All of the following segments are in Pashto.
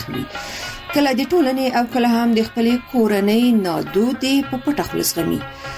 کله د ټولنې او کله هم د خپلې کورنۍ نادودې په پټه خوله زغمي.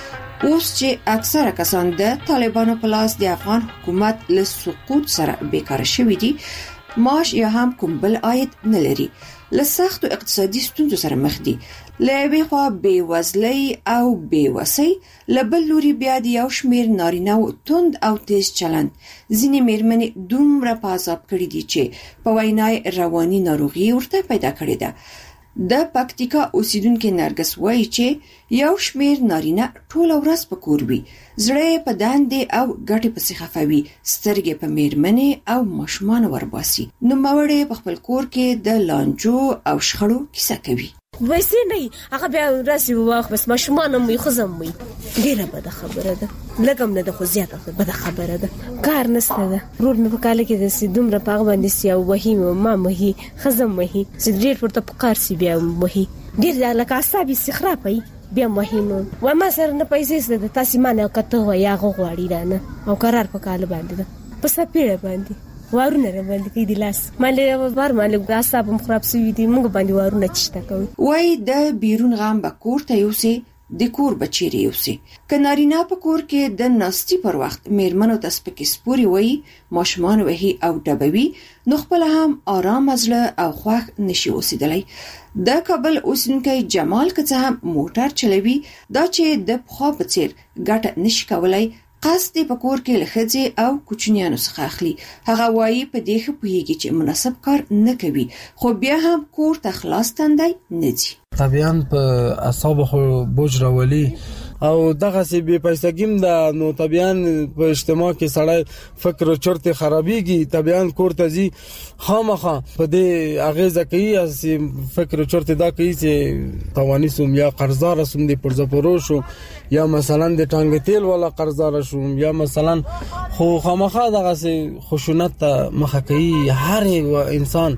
اوس چې اکثره کسان د طالبانو په لاس د افغان حکومت له سقوط سره بیکاره شوي دي، معاش یا هم کوم بل عاید نه لري، له سختو اقتصادي ستونزو سره مخ دي، له یوې خوا بېوزلۍ او بېوسۍ، له بل لوري بیا د یو شمېر نارینه‌و توند او تیز چلند ځینې مېرمنې دومره په عذاب کړي دي چې په وینا یې رواني ناروغي ورته پیدا کړې ده. د پکتیکا اوسیدونکې نرګس وایي چې یو شمېر نارینه ټوله ورځ په کور وي، زړه په دندې او ګټې پسې خفه وي، سترګې په مېرمنې او ماشومان ورباسي. نوموړې په خپل کور کې د لانجو او شخړو کیسه کوي. ویسې نه هغه بیا راسي واخ بس ماشومان مې خزم وي، ډیره بده خبره ده، لګم نه ده خو زیاته بده خبره ده، کار نشته ده. ورور مې په کال کې د سیدومره پاغ باندې سیاو وهي ما مهي خزم وهي سیدریټ ورته په کار سی بیا وهي ډیر لکه عصبي استخراپي بیا مهینو و ما سره نه پیسې ستده تاسو مانه کته ویا غوړی رانه او قرار په کال باندې ده پس پیړه باندې وارونه باندې کې د لاس مالې بار مالې غاصاب مخرب سوي دي موږ باندې وارونه چشته کوي. وای د بیرون غام به کور ته یوسي د کور بچیری یوسي. کنارینا په کور کې د ناستي پر وخت میرمنو ته سپکې سپوري وای، ماشومان وهي او ډبوي، نو خپل هم آرام ازله او خوښ نشي اوسېدلی. د کابل اوسیدونکی جمال که څه هم موټر چلوي، دا چې د پخوا په څیر ګټه نشي کولای، قصد په کور کې لخذې او کوچنیانو څخه اخلي. هغه وایي په دې ښه پوهیږي چې مناسب کار نه کوي، خو بیا هم کور ته خلاص تندی نه ځي. طبيعاً په اعصاب خو بوج راولي او دغه سی بے پیسګیم دا نو طبيعاً په اجتماع کې سړی فکر او چرته خرابيږي، طبيعاً کور ته ځي خامخا په دې اغیزه کوي اس فکر او چرته دا کوي چې توانی سوم یا قرضدار سوم دي پر زپورو شو یا مثلا د ټانګ تیل ولا قرضدار شوم یا مثلا خو خامخا دغه سی خشونت مخه کوي. هر انسان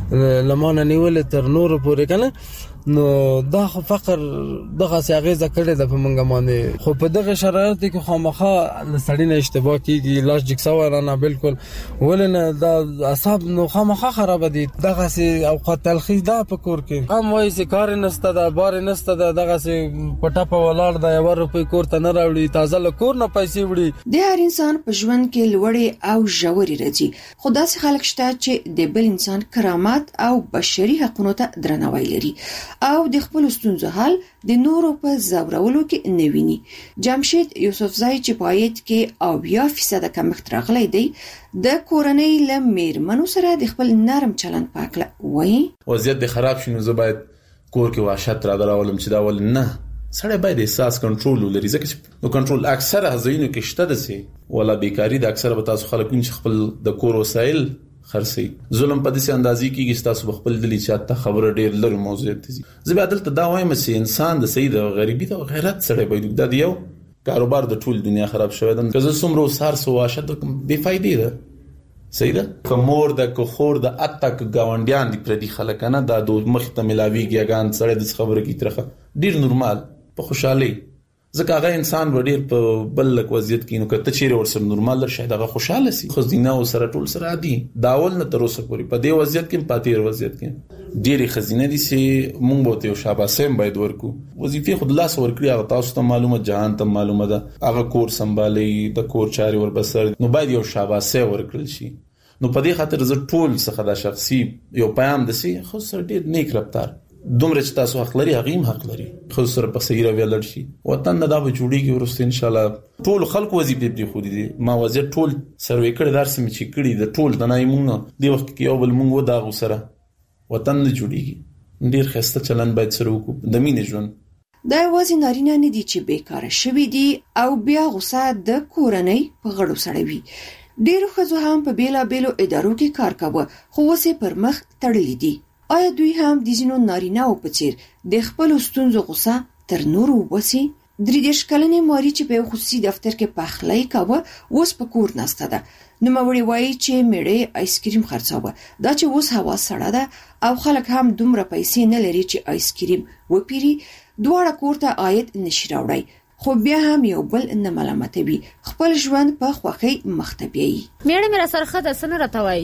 لمانه نیول تر نور پورې کنه نو دا فقر دغه سیاغه کړي د پمنګ باندې، خو په دغه شرایط کې خامخا لسړی نه اشتباه کیږي، لاس جکسا ورانه بالکل ولنه دا اعصاب نو خامخا خراب دي. دغه سي اوقات تلخیص دا په کور کې هم وایي چې کار نسته دا بار نسته دا دغه سي پټه په ولاړ دا 1 روپۍ کور ته نه راوړي، تازه له کور نه پیسې وړي. د هر انسان په ژوند کې لوړې او ژورې راځي، خو داسې خلک شته چې د بل انسان کرامت او بشري حقوقو ته درناوی لري او د خپل ستونزو حل د نورو په زورولو کې نه ویني. جمشید یوسفزای چې پایت کې 80% کمښت راغلی دی، د کورنۍ له میرمنو سره د خپل نرم چلند پاکله وایي وضعیت د خراب شنو زه باید کور کې وحشت را دراولم چې دا ول نه سړی باید احساس کنټرول ولري، ځکه چې نو کنټرول اکثره هزینو کې شته دسي ولا بیکاری د اکثره به تاسو خلکو چې خپل د کور وسایل خرسي ظلم په دې اندازې کې تاسو خپل دلی چاته خبره ډیر لري موضوع ته زه به عدالت دا وایم چې انسان د سید او غریبی او غیرت سره باید د یو کاروبار د ټول دنیا خراب شوی ده که زه څومره سار سو واشه د بے فائدې ده سیده کومور د کوخور د اتک گاونډیان دي پر دي خلکنه د دوه مخ ته ملاویږي غان سره د خبره کی ترخه ډیر نورمال په خوشحالي ځکه هغه انسان وړي په بل لک وضعیت کې نو کته چیرې ورسره نورمال در شاید هغه خوشاله سي خو زینه او سره ټول سره عادي داول نه تر اوسه پورې په دې وضعیت کې پاتې وضعیت کې ډېری خزینه دي چې مونږ به ته شاباسه باید ورکو وظیفه خود لاس ورکړي هغه تاسو ته معلومه جهان ته معلومه ده هغه کور سمبالي د کور چاري ور بسر نو باید یو شاباسه ورکړل شي نو په دې خاطر زه ټول څخه د شخصي یو پیغام دسي خو سره ډېر نیک رفتار دومره چې تاسو حق لري هغه هم حق لري خو سره په صحیح رویه لړ شي وطن دا به جوړیږي ورسته ان شاء الله ټول خلک وظیفه دي خو دي ما وزیر ټول سروې کړی درس می چې کړی د ټول د نایمونو دی وخت کې یو بل مونږ و دا غوسره وطن نه جوړیږي ډیر خسته چلن باید سره وکړو د مینې ژوند دا وځي نارینه نه دي چې بیکاره شوي دي او بیا غوسه د کورنۍ په غړو سړوي ډیرو ښځو هم په بیلابیلو ادارو کې کار کاوه خو اوس پر مخ تړلي دي آیا دوی هم د ځینو نارینه‌و په څیر د خپلو ستونزو غوسه تر نورو وباسي؟ 33 کلنې ماري چې په خصوصي دفتر کې پخلی کاوه اوس په کور ناسته ده. نوموړې وایي چې میړه آیسکریم خرڅاوه دا چې اوس هوا سړه ده او خلک هم دومره پیسې نه لري چې آیسکریم وپیري دواړه کور ته عاید نشي راوړی خو بیا هم یو بل نه ملامتوي خپل ژوند په خوښۍ مخ ته بیایي. میړه مې را سره خده سن راته وایي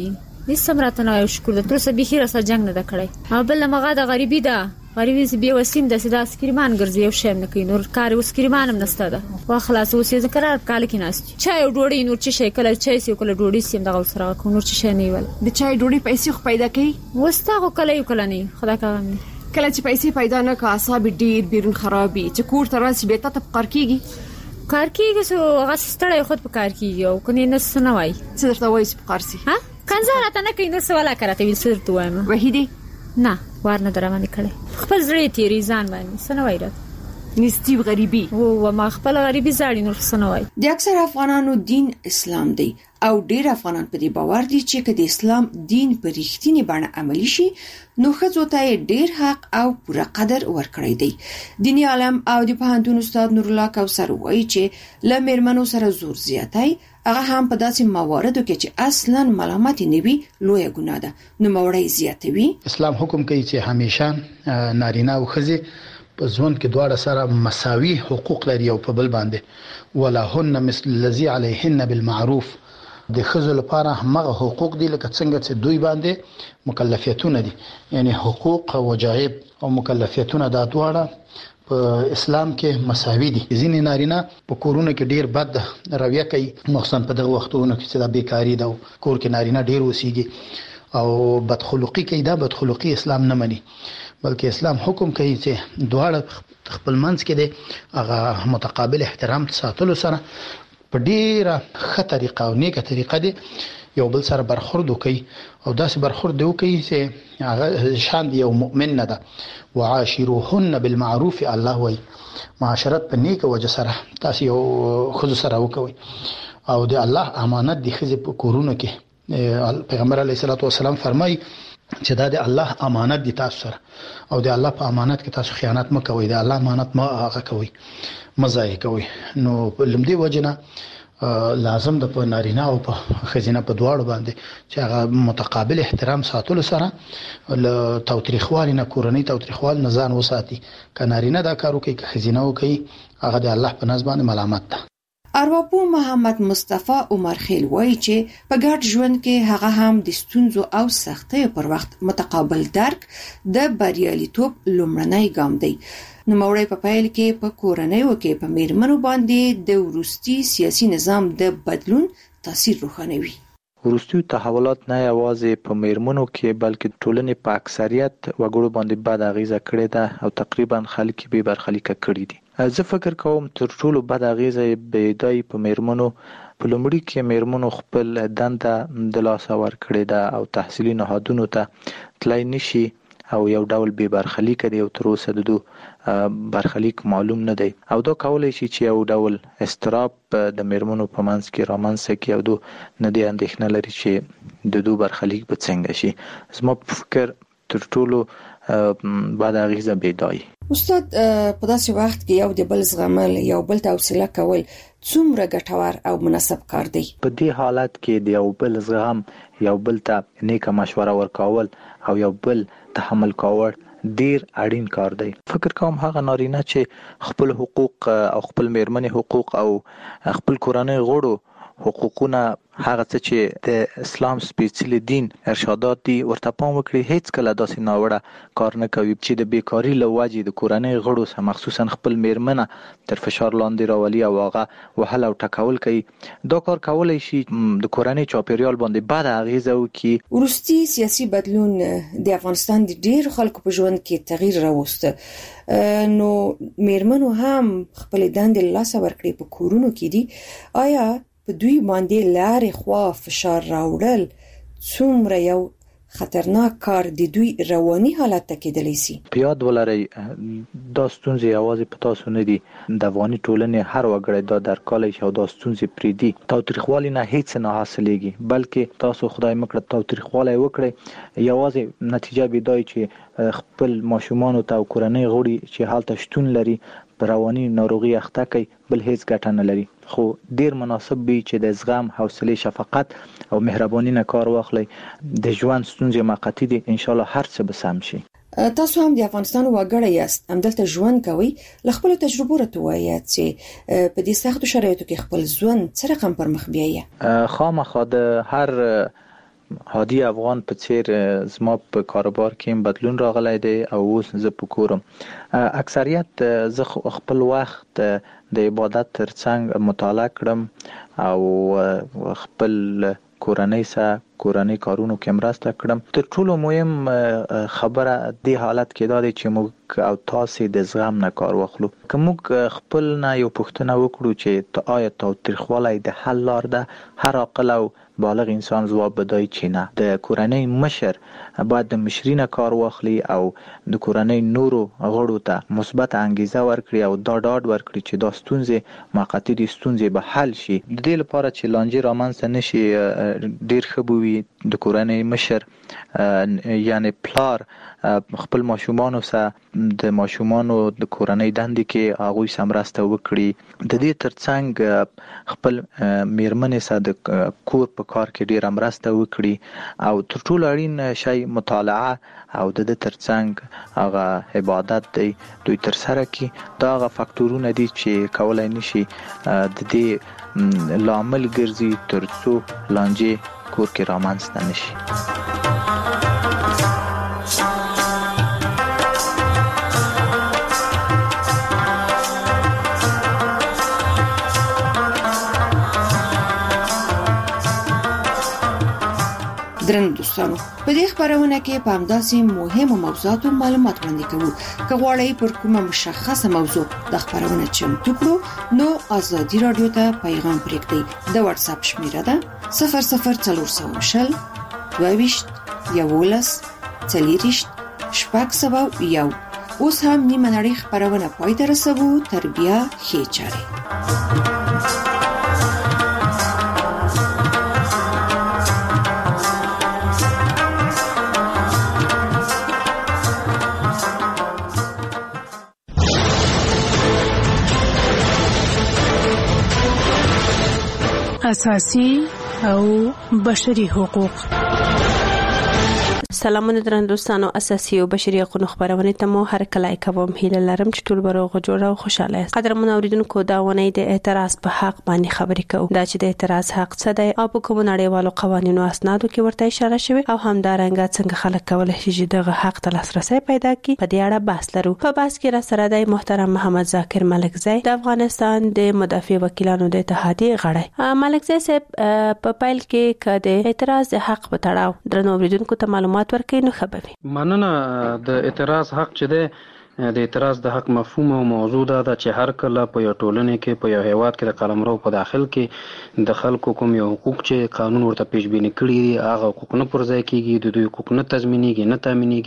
هیڅ سمراته نه شکر د تر څه به خیر سره جنگ نه کړی او بل مغه د غریبي ده غریبي سي به وسیم د سیدا سکریمان ګرځي او شیم نه کوي نور کار وسکریمان هم نسته ده وا خلاص اوس یې قرار کال کې ناست چای او ډوډۍ نور چې شي کله چای سي کله ډوډۍ سیم دغه سره کو نور چې شي نه ویل د چای ډوډۍ پیسې خو پیدا کوي وستا کله یو کله نه خدا کاوه کله چې پیسې پیدا نه کا اعصاب ډیر بیرون خرابي چې کور ته راسي به ته کار کیږي کار کیږي سو هغه ستړی خود په کار کیږي او کني نه سنوي څه درته وایي په کار سي ها کنځه راته نه کوي نو سواله کرته ویل سر تو وایم وحیدی نه ورنه درمانه کړي خپل زړه تیری ځان باندې سنوي راته نستی غریبي او ما خپل غریبي زاړي نور سنوي د اکثر افغانانو دین اسلام دی او ډیر افغانان په دې باور دي چې کله اسلام دین په رښتینی بڼه عملی شي نو ښځو ته ډیر حق او پوره قدر ورکړی دی. دینی عالم او د پوهنتون استاد نور الله کوثر وایي چې لمرمنو سره زور زیاتای هغه هم په داسې مواردو کې چې اصلا ملامت نه وي لوی ګناه ده نو موړی زیاتوي. اسلام حکم کوي چې همیشه نارینه او ښځې په ژوند کې دواړه سره مساوي حقوق لري او په بل باندې ولهن مثل الذي عليهن بالمعروف د ښځو لپاره هغه حقوق دي لکه څنګه چې دوی باندې مکلفیتونه دي یعنی حقوق او واجب او مکلفیتونه دا دواړه په اسلام کې مساوي دي. ځینې نارینه په کورونو کې ډیر بد رویه کوي مخصوصا په دغه وختونو کې چې د بیکاری ده کور کې نارینه ډیر وسیږي او بدخلقي کوي. دا بدخلقي اسلام نه مني بلکې اسلام حکم کوي چې دواړه خپل منځ کې د هغه متقابل احترام ساتلو سره په ډیره ښه طریقه او نیکه طریقه دی یو بل سره برخورد وکي او داسې برخورد وکي چې هغه شان دی یو مؤمن نه ده. وعاشروهن بالمعروف الله وی معاشرت په نیکه وجه سره تاسو یو خود سره وکوي او د الله امانت دی خزه په کورونو کې پیغمبر علیه الصلاۃ والسلام فرمایي چې دا د الله امانت دي تاسو سره او د الله په امانت کې تاسو خیانت مکوئ د الله امانت ما هغه کوي مزای کوي. نو لمدي وجنه لازم د په نارینه او په خزینه په دواړو باندې چې هغه متقابل احترام ساتلو سره له توتریخوال نه کورنۍ توتریخوال نه ځان وساتي. ک نارینه دا کارو کوي ک خزینه وکي هغه د الله په نظر باندې ملامت ده. ارواپوه محمد مصطفی عمر خیل وایي چې په ګډ ژوند کې هغه هم د ستونزو او سختیو پر وخت متقابل درک د بریالیتوب لومړنی ګام دی. نو موړی په پیل کې په کورنۍ او کې په میرمنو باندې د وروستي سیاسي نظام د بدلون تاثیر روښانوي. وروستي تحولات نه یوازې په میرمنو کې بلکې ټولنې په اکثریت وګړو باندې بد اغیزه کړې ده او تقریبا خلک به برخلیک کړي دي. زه فکر کوم تر ټولو بد اغیزه به دای په میرمنو په لومړي کې میرمنو خپل دنده د لاس ور کړې ده او تحصیلي نهادونو ته تلای نشي او یو ډول به برخلیک دی او تر اوسه د برخلیک معلوم نه دی او دا کولای شي چې یو ډول استراب د میرمنو په منځ کې رامنځته کړي او نه دی اندېښنه لري چې د برخلیک به څنګه شي. زما په فکر تر ټولو بعد اغیزه بيدای. استاد په داسې وخت کې یو د بل زغمل یو بل ته حوصله کول څومره ګټور او مناسب کار دی؟ په دې حالت کې د یو بل زغم یو بل ته نیکه مشوره ورکول او یو بل تحمل کول ډیر اړین کار دی. فکر کوم هغه نارینه چې خپل حقوق او خپل میرمنې حقوق او خپل کورنۍ غړو حقوقونه هغه څه چې د اسلام سپیڅلی دین ارشادات دي ورته پام وکړي هیڅ کله داسې ناوړه کار نه کوي چې د بیکاری له وجې د کورنۍ غړو سره مخصوصا خپل میرمنه تر فشار لاندې راولي او هغه وهل او ټکول کوي. دا کار کولای شي د کورنۍ چاپیریال باندې بد اغیزه وکړي. وروستي سیاسي بدلون د افغانستان د ډیر خلکو په ژوند کې تغییر راوسته نو میرمنو هم خپل دندې لاس ورکړي په کورونو کې دي. آیا په دوی باندې لارې خوا فشار راوړل څومره یو خطرناک کار د دوی رواني حالت ته کېدلی شي؟ په یاد ولرئ دا ستونزې یوازې په تاسو نه دي د افغاني ټولنې هر وګړی دا درکولی شي او دا ستونزې پرې دي. تاوتریخوالي نه هیڅ نه حاصلېږي بلکې تاسو خدای مکړه تاوتریخوالی وکړئ یوازې نتیجه به دای چې خپل ماشومان او کورنۍ غړي چې حالت شتون لري رواني ناروغي اخته کوي بل هیڅ ګټه نه لري. خو ډیر مناسب وي چې د زغم حوصله شفقت او مهرباني نه کار واخلي. د ژوند ستونزې موقتی دي ان شاء الله هر څه به سم شي. تاسو هم د افغانستان وګړی یاست همدلته ژوند کوئ له خپل تجربو راته وایئ چې په دې سختو شرایطو کې خپل ژوند څه رقم پر مخ بیایي؟ خامخا د هر هادي افغان په څیر زما په کاروبار کې بدلون راغلی دی او اوس زه په کورم. اکثریت زه خپل وخت د عبادت ترڅنګ مطالعه کړم او خپل کورنۍ کارونو کې مرسته کړم. تر ټولو مهم خبره د حالت کې دا دی چې موږ او تاسو د زغم نه کار واخلو. که موږ خپل نه یو پوښتنه وکړو چې آیا تاوتریخوالی د حل لار ده، هر عاقل او بالغ انسان ځواب بدای چې نه. د کورنۍ مشر باید د مشرینه کار واخلي او د کورنۍ نورو غړو ته مثبت انګیزه ورکړي او دا ډاډ ورکړي چې دا ستونزې موقتی دي، ستونزې به حل شي. د دې لپاره چې لانجې رامنځته نشي ډیر ښه بوي د کورنۍ مشر یعنی پلار خپل ماشومانو سره د ماشومانو د کورنۍ دندې کې هغوی سره مرسته وکړي. د دې ترڅنګ خپل میرمنې سره د کور په کار کې ډیر مرسته وکړي او تر ټولو اړین شی مطالعه او د دې ترڅنګ هغه عبادت دی دوی تر سره کړي. دا هغه فاکتورونه دي چې کولای نشي د دې لامل ګرځي ترڅو لانجې کور کې رامنځته نشي. درنو دوستانو، په دې خبرونه کې په همداسې مهمو موضوعاتو معلومات وړاندې کوو. که غواړئ پر کومه مشخصه موضوع د خبرونه چمتو کړو نو ازادي رادیو ته پیغام پرېږدئ. د واتس اپ شمیره ده 00420 22 11 40 601. اوس هم نیمه نړۍ خبرونه پای ته رسوو. تر بیا ښې چارې. اساسي او بشري حقوق. سلامونه درنو دوستانو، اساسي او بشري حقوقو خبرونه ته مو هر کله کوم هیله لرم چې ټول بروغه جوړه او خوشاله است. قدرمن اوریدونکو، دا ونه د اعتراض په حق باندې خبرې کوو. دا چې د اعتراض حق څه دی او په کوم نړیوالو قوانینو اسنادو کې ورته اشاره شوی او همدارنګه څنګه خلک کولای شي چې دغه حق ته لاسرسي پیدا کړي. په دې اړه بحث لرو. په بحث کې را سره د محترم محمد ذاکر ملکزی د افغانستان د مدافع وکیلانو د اتحادیې غړی. ملکزی صاحب په پایل کې کده اعتراض د حق په تړاو درنو اوریدونکو ته معلومات ورکړي نو خبري. مننه. د اعتراض حق چې ده د اعتراض د حق مفهوم او موضوع ده چې هر کله په یو ټولنه کې په یو هیواد کې د قلمرو په داخل کې د خلکو کوم یو حقوق چې قانون ورته پیش بینی کړی هغه حقوق نه پر ځای کیږي، د دوی حقوق نه تضمینېږي نه تامینېږي